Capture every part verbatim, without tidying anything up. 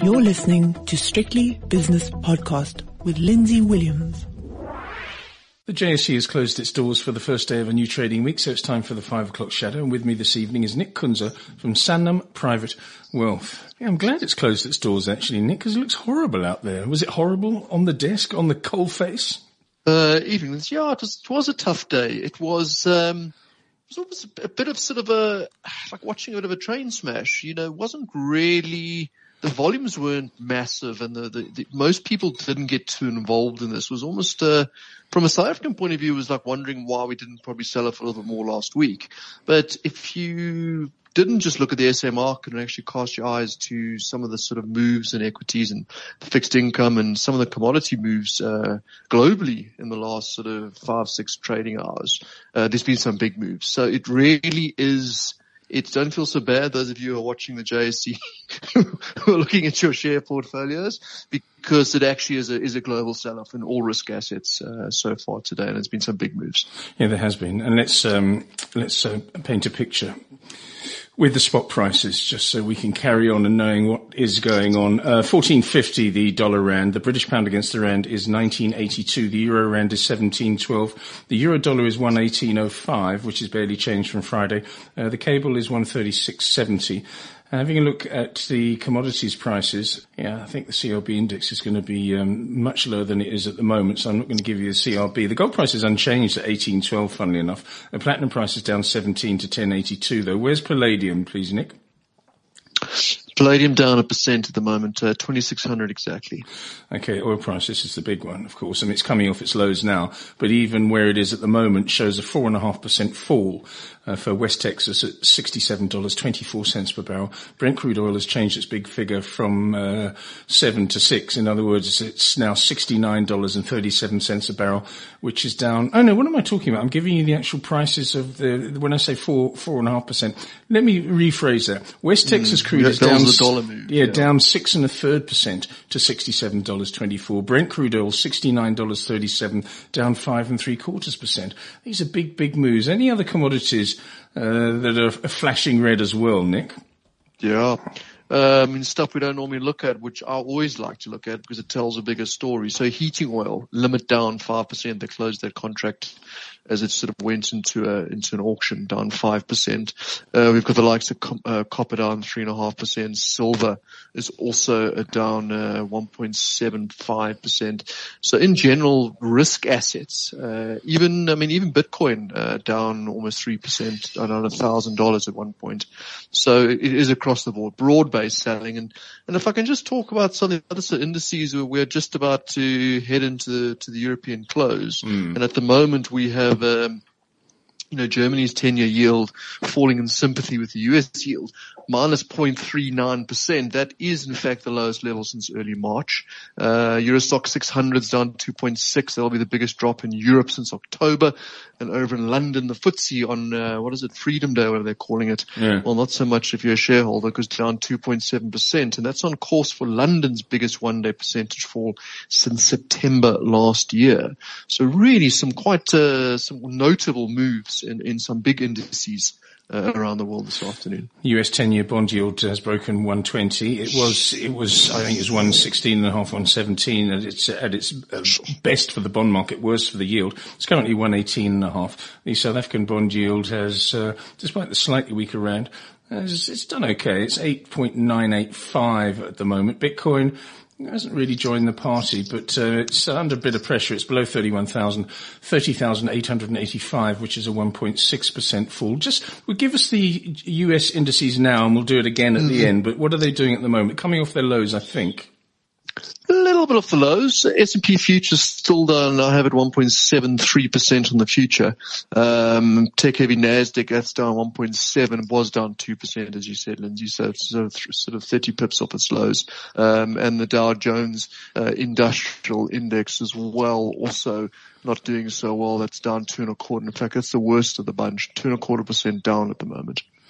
You're listening to Strictly Business Podcast with Lindsay Williams. The J S E has closed its doors for the first day of a new trading week, so it's time for the five o'clock shadow. And with me this evening is Nick Kunze from Sanlam Private Wealth. Yeah, I'm glad it's closed its doors, actually, Nick, because it looks horrible out there. Was it horrible on the desk, on the coal face? Uh, evening. Yeah, it was, it was a tough day. It was, um, it was almost a bit of sort of a, like watching a bit of a train smash. You know, it wasn't really, the volumes weren't massive, and the, the, the most people didn't get too involved in this. It was almost, uh, from a South African point of view, it was like wondering why we didn't probably sell it for a little bit more last week. But if you didn't just look at the S A market and actually cast your eyes to some of the sort of moves in equities and fixed income and some of the commodity moves uh globally in the last sort of five, six trading hours, uh, there's been some big moves. So it really is, it don't feel so bad, those of you who are watching the J S E who are looking at your share portfolios, because it actually is a, is a global sell-off in all risk assets uh, so far today, and there's been some big moves. Yeah, there has been. And let's um, let's uh, paint a picture with the spot prices, just so we can carry on and knowing what is going on. Uh, fourteen fifty the dollar rand. The British pound against the rand is nineteen eighty-two. The euro rand is seventeen twelve. The euro dollar is one eighteen oh five, which is barely changed from Friday. Uh, the cable is one thirty-six seventy. Having a look at the commodities prices, yeah, I think the C R B index is going to be um, much lower than it is at the moment, so I'm not going to give you the C R B. The gold price is unchanged at eighteen twelve, funnily enough. The platinum price is down seventeen to ten eighty-two, though. Where's palladium, please, Nick? Palladium down a percent at the moment, uh, twenty-six hundred exactly. Okay, oil price, this is the big one, of course. I mean, it's coming off its lows now, but even where it is at the moment shows a four point five percent fall uh, for West Texas at sixty-seven dollars and twenty-four cents per barrel. Brent crude oil has changed its big figure from uh, seven to six. In other words, it's now sixty-nine dollars and thirty-seven cents a barrel, which is down. Oh, no, what am I talking about? I'm giving you the actual prices of the, when I say four, four point five percent. Let me rephrase that. West Texas mm, crude yeah, is down. The dollar move, yeah, yeah, down six and a third percent to sixty-seven dollars and twenty-four. Brent crude oil sixty-nine dollars and thirty-seven, down five and three quarters percent. These are big, big moves. Any other commodities uh, that are flashing red as well, Nick? Yeah. Um, and stuff we don't normally look at, which I always like to look at because it tells a bigger story. So heating oil, limit down five percent. They closed their contract as it sort of went into a, into an auction, down five percent. Uh, we've got the likes of com- uh, copper down three point five percent. Silver is also a down uh, one point seven five percent. So in general, risk assets, uh, even, I mean, even Bitcoin uh, down almost three percent, down one thousand dollars at one point. So it is across the board, broad-based selling. And, and if I can just talk about some of the other sort of indices where we're just about to head into the, to the European close. Mm. And at the moment we have Um, you know, Germany's ten-year yield falling in sympathy with the U S yield, minus zero point three nine percent. That is, in fact, the lowest level since early March. Uh, Eurostock six hundred is down two point six. That'll be the biggest drop in Europe since October. And over in London, the F T S E on, uh, what is it, Freedom Day, whatever they're calling it. Yeah. Well, not so much if you're a shareholder, because down two point seven percent. And that's on course for London's biggest one-day percentage fall since September last year. So really some quite, uh, some notable moves in, in some big indices uh, around the world this afternoon. U S ten-year bond yield has broken one twenty. It was, it was, I think it was one sixteen and a half, one seventeen at its, at its best for the bond market, worst for the yield. It's currently one eighteen and a half. The South African bond yield has, uh, despite the slightly weaker rand, it's, it's done okay. It's eight point nine eight five at the moment. Bitcoin hasn't really joined the party, but uh, it's under a bit of pressure. It's below thirty-one thousand, thirty thousand eight hundred eighty-five, which is a one point six percent fall. Just, we'll give us the U S indices now, and we'll do it again at mm-hmm. the end. But what are they doing at the moment? Coming off their lows, I think. A little bit off the lows. S and P futures still down. I have it one point seven three percent on the future. Um, tech heavy Nasdaq, that's down one point seven. It was down two percent, as you said, Lindsay. So it's sort of, sort of thirty pips off its lows. Um, and the Dow Jones, uh, industrial index as well, also not doing so well. That's down two and a quarter. In fact, that's the worst of the bunch. Two and a quarter percent down at the moment.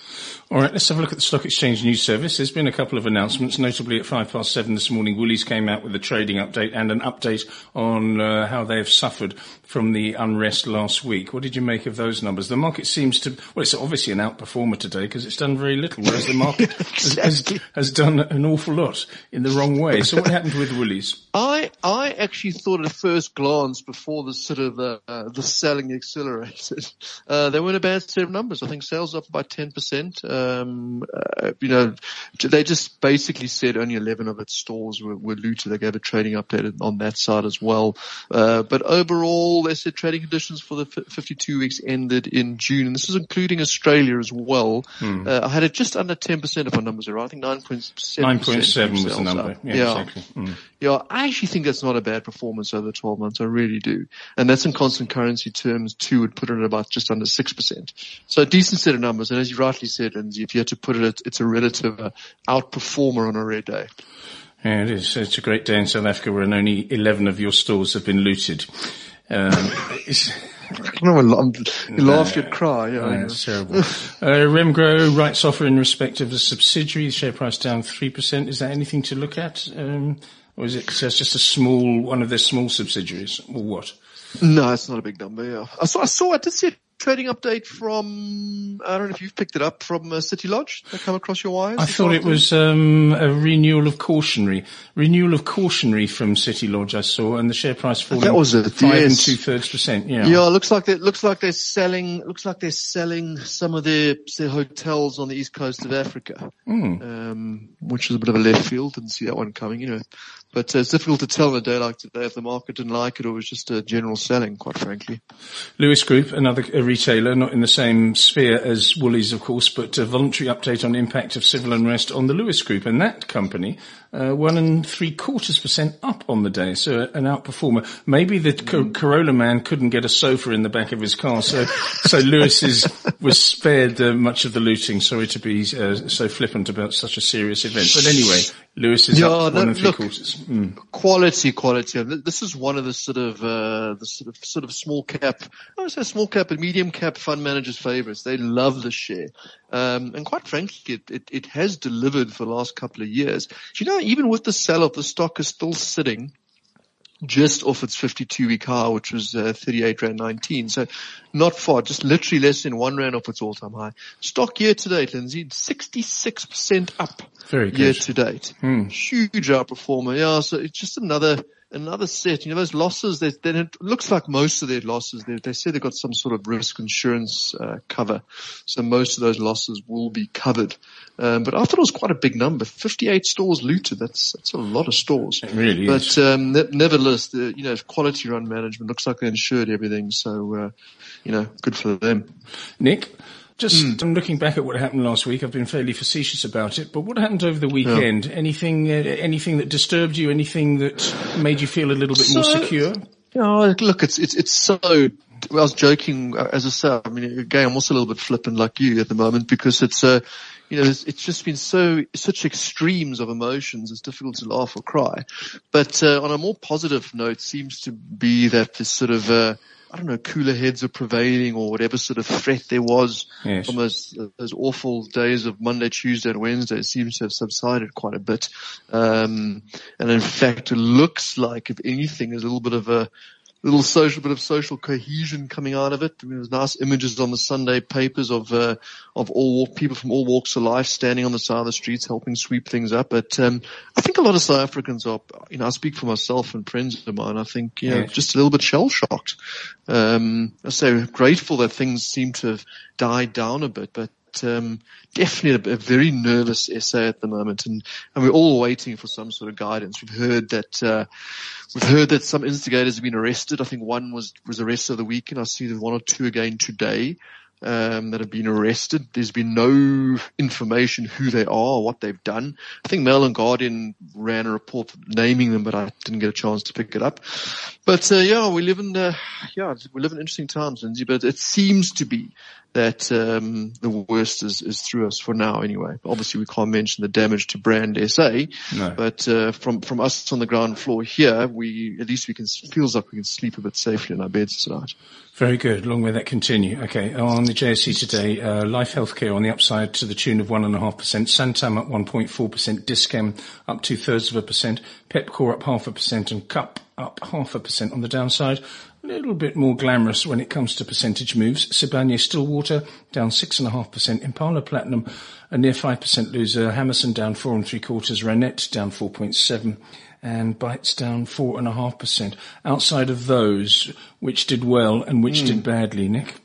All right, let's have a look at the Stock Exchange News Service. There's been a couple of announcements, notably at five past seven this morning, Woolies came out with a trading update and an update on uh, how they have suffered from the unrest last week. What did you make of those numbers? The market seems to, well, it's obviously an outperformer today because it's done very little, whereas the market exactly. has, has done an awful lot in the wrong way. So what happened with Woolies? I I actually thought at first glance, before the sort of uh, uh, the selling accelerated, uh, they weren't a bad set of numbers. I think sales up by ten percent. Um, uh, you know, they just basically said only eleven of its stores were, were looted. They gave a trading update on that side as well. Uh, but overall, they said trading conditions for the fifty-two weeks ended in June, and this is including Australia as well. Hmm. Uh, I had it just under ten percent if my numbers are right. I think nine point seven. nine point seven was the number. Yeah, yeah. Exactly. Hmm. Yeah, I actually think that's not a bad performance over twelve months. I really do. And that's in constant currency terms too, would put it at about just under six percent. So a decent set of numbers. And as you rightly said, Lindsay, if you had to put it, it's a relative uh, outperformer on a rare day. Yeah, it is. It's a great day in South Africa when only eleven of your stores have been looted. Um, it's, No, you laugh, you'd cry. Yeah, oh, it's terrible. uh, Remgro rights offer in respect of the subsidiary, share price down three percent. Is that anything to look at? Um, or is it so it's just a small, one of their small subsidiaries, or what? No, it's not a big number, yeah. I saw, I saw, I did see a trading update from, I don't know if you've picked it up, from uh, City Lodge. Did that come across your wires? I thought it was um, a renewal of cautionary. Renewal of cautionary from City Lodge I saw, and the share price falling that was it, five yes. and two-thirds percent, yeah. Yeah, it looks like they, looks like they're selling, looks like they're selling some of their, their hotels on the east coast of Africa. Mm. Um, which is a bit of a left field. Didn't see that one coming, you know. But uh, it's difficult to tell on a day like today if the market didn't like it or it was just a general selling, quite frankly. Lewis Group, another a retailer, not in the same sphere as Woolies, of course, but a voluntary update on impact of civil unrest on the Lewis Group. And that company, uh, one and three quarters percent up on the day, so an outperformer. Maybe the mm. Corolla man couldn't get a sofa in the back of his car, so so Lewis is, was spared uh, much of the looting. Sorry to be uh, so flippant about such a serious event. But anyway, Lewis is yeah, up no, one and three look, quarters. Mm. Quality, quality. This is one of the sort of, uh, the sort of, sort of small cap, I would say small cap and medium cap fund managers' favorites. They love the share. Um, and quite frankly, it, it, it has delivered for the last couple of years. Do you know, even with the sell-off, the stock is still sitting just off its fifty-two week high, which was uh, thirty-eight rand nineteen. So not far, just literally less than one rand off its all-time high. Stock year to date, Lindsay, sixty-six percent up. Very good. Year to date. Hmm. Huge outperformer. Yeah, so it's just another, another set. You know, those losses, they, they, it looks like most of their losses, they, they say they've got some sort of risk insurance uh, cover. So most of those losses will be covered. Um, but I thought it was quite a big number. fifty-eight stores looted. That's, that's a lot of stores. It really but, is. But, um, ne- nevertheless, the, you know, quality run management looks like they insured everything. So, uh, you know, good for them. Nick? Just mm. I'm looking back at what happened last week. I've been fairly facetious about it, but what happened over the weekend? Yeah. Anything, uh, anything that disturbed you? Anything that made you feel a little bit so, more secure? Oh, look, it's it's it's so. I was joking, as I said. I mean, again, I'm also a little bit flippant like you at the moment because it's uh, you know, it's, it's just been so such extremes of emotions. It's difficult to laugh or cry. But uh, on a more positive note, seems to be that this sort of. Uh, I don't know, cooler heads are prevailing or whatever sort of threat there was yes. from those, those awful days of Monday, Tuesday and Wednesday. It seems to have subsided quite a bit. Um, and in fact, it looks like, if anything, there's a little bit of a little social bit of social cohesion coming out of it. I mean, there's nice images on the Sunday papers of uh, of all walk, people from all walks of life standing on the side of the streets helping sweep things up. But um, I think a lot of South Africans are, you know, I speak for myself and friends of mine. I think, you know, yes. just a little bit shell shocked. Um, I say grateful that things seem to have died down a bit, but. Um, definitely a, a very nervous S A at the moment, and, and we're all waiting for some sort of guidance. We've heard that uh, we've heard that some instigators have been arrested. I think one was was arrested the weekend. I see there's one or two again today um, that have been arrested. There's been no information who they are or what they've done. I think Mail and Guardian ran a report naming them, but I didn't get a chance to pick it up. But uh, yeah, we live in uh, yeah we live in interesting times, Lindsay. But it seems to be. that um, the worst is, is through us for now anyway. Obviously, we can't mention the damage to Brand S A, no. but uh, from from us on the ground floor here, we at least we can feels like we can sleep a bit safely in our beds tonight. Very good. Long may that continue. Okay, on the J S E today, uh, Life Healthcare on the upside to the tune of one and a half percent. Santam up one point four percent. Discam up two thirds of a percent. Pepcore up half a percent, and Cup up half a percent on the downside. A little bit more glamorous when it comes to percentage moves. Sibanye Stillwater down six and a half percent. Impala Platinum a near five percent loser. Hammerson down four and three quarters. Ranette down four point seven. And Bytes down four and a half percent. Outside of those, which did well and which mm. did badly, Nick?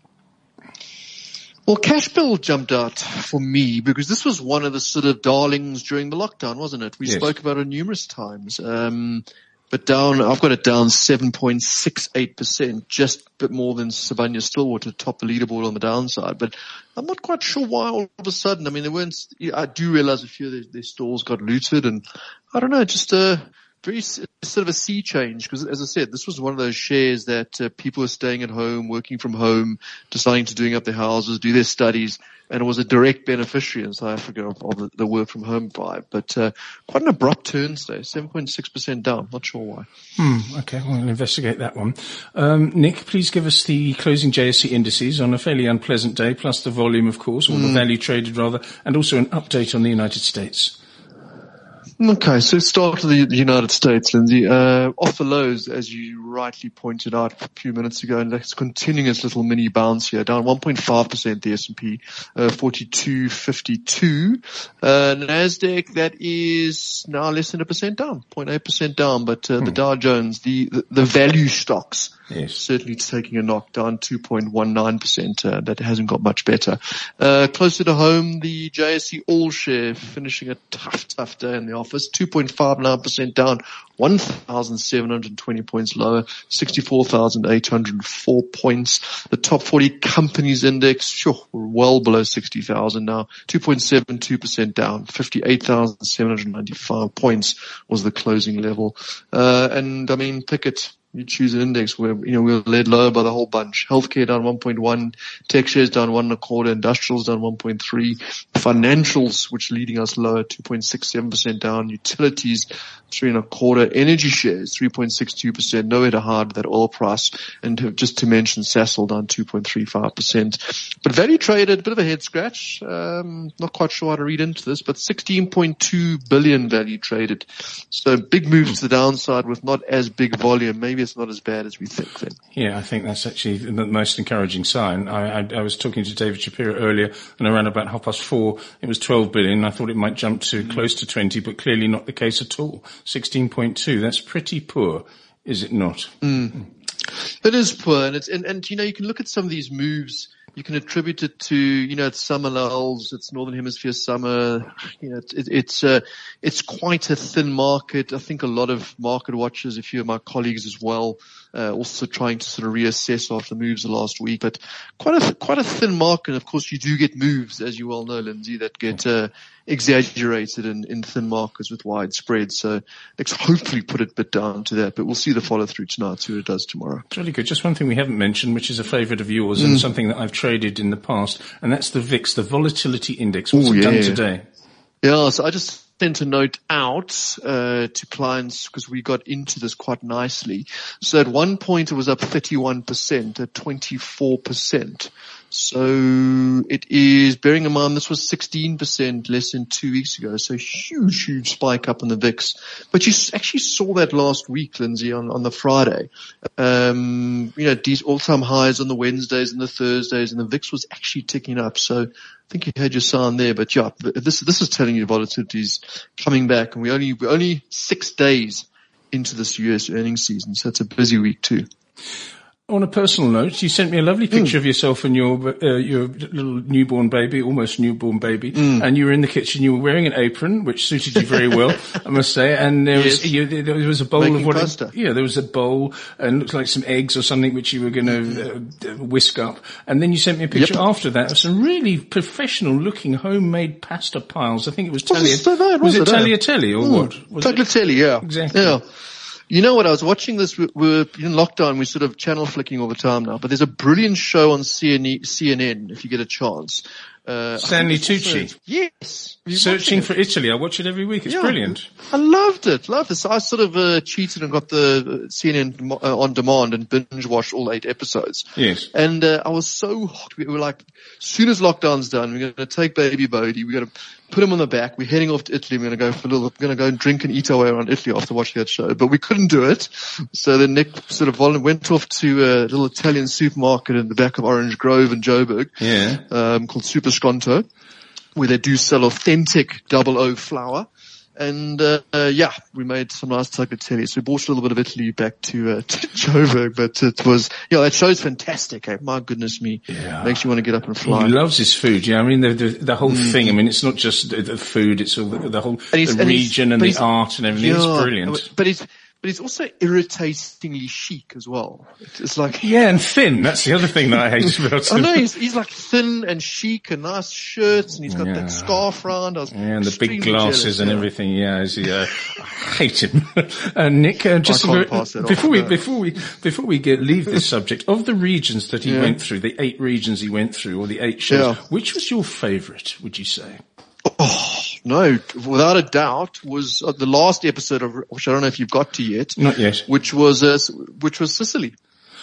Well, Cashbill jumped out for me because this was one of the sort of darlings during the lockdown, wasn't it? We yes. spoke about it numerous times. Um, but down, I've got it down seven point six eight percent, just a bit more than Sibanye Stillwater to top the leaderboard on the downside. But I'm not quite sure why all of a sudden. I mean, there weren't, I do realize a few of their, their stores got looted, and I don't know, just a very sort of a sea change, because as I said, this was one of those shares that uh, people were staying at home, working from home, deciding to doing up their houses, do their studies, and it was a direct beneficiary in South Africa of, of the, the work from home vibe. But uh, quite an abrupt turn today, seven point six percent down. Not sure why. Hmm, okay, well, we'll investigate that one. Um, Nick, please give us the closing J S E indices on a fairly unpleasant day, plus the volume, of course, or mm. the value traded rather, and also an update on the United States. Okay, so start with the United States, Lindsay. Uh, off the lows, as you rightly pointed out a few minutes ago, and it's continuing its little mini bounce here, down one point five percent the S and P, uh, forty-two fifty-two. Uh, NASDAQ, that is now less than a percent down, zero point eight percent down, but uh, hmm. the Dow Jones, the, the, the value stocks, yes. certainly taking a knock, down two point one nine percent. Uh, that hasn't got much better. Uh, closer to home, the J S E All Share finishing a tough, tough day in the office, two point five nine percent down, one thousand seven hundred twenty points lower, sixty-four thousand eight hundred four points. The top forty companies index, sure, we're well below sixty thousand now, two point seven two percent down, fifty-eight thousand seven hundred ninety-five points was the closing level. Uh, and I mean, pick it. You choose an index where, you know, we're led lower by the whole bunch. Healthcare down one point one, tech shares down one and a quarter, industrials down one point three, financials, which leading us lower, two point six seven percent down, utilities, three and a quarter, energy shares, three point six two percent, nowhere to hide with that oil price. And to, just to mention Sasol down two point three five percent. But value traded, a bit of a head scratch. Um, not quite sure how to read into this, but sixteen point two billion value traded. So big moves to the downside with not as big volume. Maybe it's not as bad as we think then. Yeah, I think that's actually the most encouraging sign. I, I, I was talking to David Shapiro earlier, and around about half past four, it was twelve billion. I thought it might jump to mm. close to twenty, but clearly not the case at all. sixteen point two, that's pretty poor, is it not? Mm. It is poor, and it's, and, and, you know, you can look at some of these moves. You can attribute it to, you know, it's summer lulls, it's Northern Hemisphere summer, you know, it, it's, uh, it's quite a thin market. I think a lot of market watchers, a few of my colleagues as well, uh, also trying to sort of reassess after the moves of last week, but quite a, quite a thin market. Of course, you do get moves, as you well know, Lindsay, that get, uh, exaggerated in, in thin markets with wide spreads. So let's hopefully put it a bit down to that, but we'll see the follow through tonight, see what it does tomorrow. It's really good. Just one thing we haven't mentioned, which is a favourite of yours mm. and something that I've traded in the past, and that's the V I X, the Volatility Index. What's Ooh, it yeah. done today? Yeah, so I just sent a note out uh to clients because we got into this quite nicely. So at one point it was up thirty-one percent, at twenty-four percent. So it is, bearing in mind this was sixteen percent less than two weeks ago, so huge, huge spike up in the V I X. But you actually saw that last week, Lindsay, on, on the Friday. Um, you know, these all-time highs on the Wednesdays and the Thursdays, and the V I X was actually ticking up. So I think you had your sign there, but yeah, this, this is telling you volatility is coming back, and we only, we're only six days into this U S earnings season, so it's a busy week too. On a personal note, you sent me a lovely picture mm. of yourself and your uh, your little newborn baby, almost newborn baby, mm. and you were in the kitchen. You were wearing an apron, which suited you very well, I must say. And there was yes. you, there was a bowl Making of what? pasta. It, yeah, there was a bowl and looked like some eggs or something which you were going to uh, whisk up. And then you sent me a picture yep. after that of some really professional-looking homemade pasta piles. I think it was tagliatelle. Was, was it it, tagliatelle or mm. what? Was tagliatelle, yeah, exactly. Yeah. You know what? I was watching this. We- We're in lockdown. We're sort of channel flicking all the time now. But there's a brilliant show on C N N if you get a chance. Uh, Stanley Tucci. Yes. Searching for Italy. I watch it every week. It's yeah, brilliant. I loved it. Loved it. So I sort of uh, cheated and got the C N N uh, on demand and binge watched all eight episodes. Yes. And uh, I was so hot. We were like, as soon as lockdown's done, we're going to take baby Bodhi. We're going to put him on the back. We're heading off to Italy. We're going to go for a little, we're going to go and drink and eat our way around Italy after watching that show. But we couldn't do it. So then Nick sort of went off to a little Italian supermarket in the back of Orange Grove in Joburg. Yeah. Um, called Super Sconto, where they do sell authentic double O flour. And, uh, uh, yeah, we made some nice tagliatelle. So we brought a little bit of Italy back to, uh, to Joburg, but it was, yeah, that show's fantastic. Eh? My goodness me. Yeah. Makes you want to get up and fly. He loves his food. Yeah, I mean, the, the, the whole mm. thing, I mean, it's not just the, the food, it's all the, the whole, the and region and, and the art and everything. Yeah, it's brilliant. But it's, But it's also irritatingly chic as well. It's like, yeah, and thin. That's the other thing that I hate about him. I know, he's, he's like thin and chic and nice shirts, and he's got yeah. that scarf round. I was yeah, and the big glasses jealous, and yeah. everything. Yeah, is he, uh, I hate him. uh, Nick, uh, just I can't a, pass that before off, we no. before we before we get leave this subject of the regions that he yeah. went through, the eight regions he went through, or the eight shows, yeah. which was your favourite? Would you say? Oh, no, without a doubt was uh, the last episode of, which I don't know if you've got to yet. Not yet. Which was, uh, which was Sicily.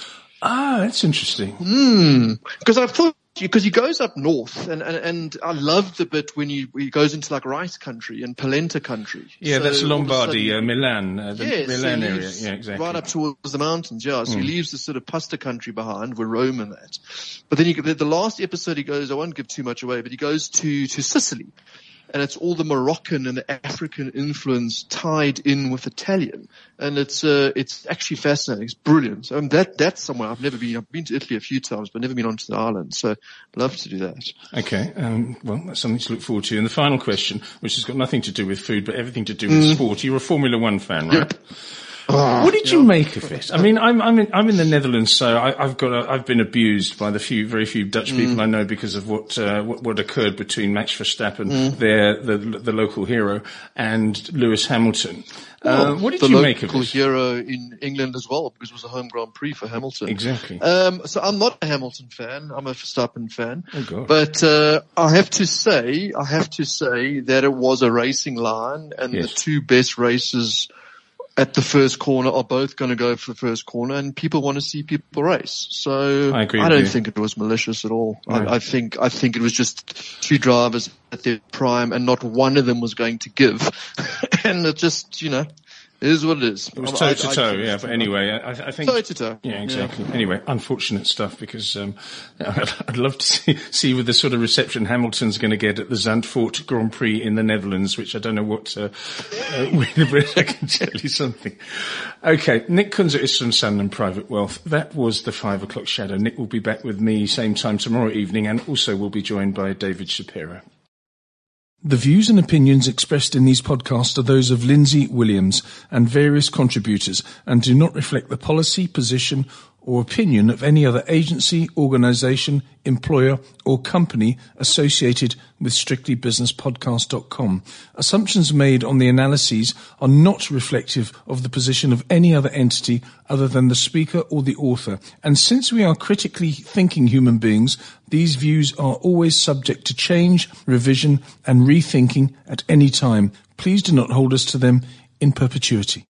Ah, that's interesting. Hmm. Because I thought, because he goes up north, and, and, and I loved the bit when he, he goes into like rice country and polenta country. Yeah, so that's Lombardy, sudden, uh, Milan, uh, the yes, Milan so area. Yeah, exactly. Right up towards the mountains, yeah. So mm. he leaves the sort of pasta country behind with Rome and that. But then he, the, the last episode he goes, I won't give too much away, but he goes to, to Sicily. And it's all the Moroccan and the African influence tied in with Italian. And it's, uh, it's actually fascinating. It's brilliant. Um, that, that's somewhere I've never been. I've been to Italy a few times, but never been onto the island. So I'd love to do that. Okay. Um, well, that's something to look forward to. And the final question, which has got nothing to do with food, but everything to do with mm. sport. You're a Formula One fan, right? Yep. Oh, what did yeah. you make of it? I mean, I'm I'm in, I'm in the Netherlands, so I, I've got a, I've been abused by the few very few Dutch people mm. I know because of what uh, what, what occurred between Max Verstappen, mm. their the the local hero, and Lewis Hamilton. Well, uh, what did the you make of it? Local hero in England as well, because it was a home Grand Prix for Hamilton. Exactly. Um, so I'm not a Hamilton fan. I'm a Verstappen fan. Oh God. But uh, I have to say, I have to say that it was a racing line, and yes. the two best races at the first corner are both going to go for the first corner, and people want to see people race. So I agree. I with don't you. think it was malicious at all. Right. I, I think I think it was just two drivers at their prime, and not one of them was going to give. And it just, you know, it is what it is. It was toe to toe, yeah. But anyway, I, I think toe to toe. Yeah, exactly. Yeah. Anyway, unfortunate stuff because um, I'd love to see, see with the sort of reception Hamilton's going to get at the Zandvoort Grand Prix in the Netherlands, which I don't know what. Uh, uh, I can tell you something. Okay, Nick Kunze is from Sanlam Private Wealth. That was the five o'clock shadow. Nick will be back with me same time tomorrow evening, and also will be joined by David Shapiro. The views and opinions expressed in these podcasts are those of Lindsay Williams and various contributors and do not reflect the policy, position or opinion of any other agency, organisation, employer or company associated with strictly business podcast dot com. Assumptions made on the analyses are not reflective of the position of any other entity other than the speaker or the author. And since we are critically thinking human beings, these views are always subject to change, revision and rethinking at any time. Please do not hold us to them in perpetuity.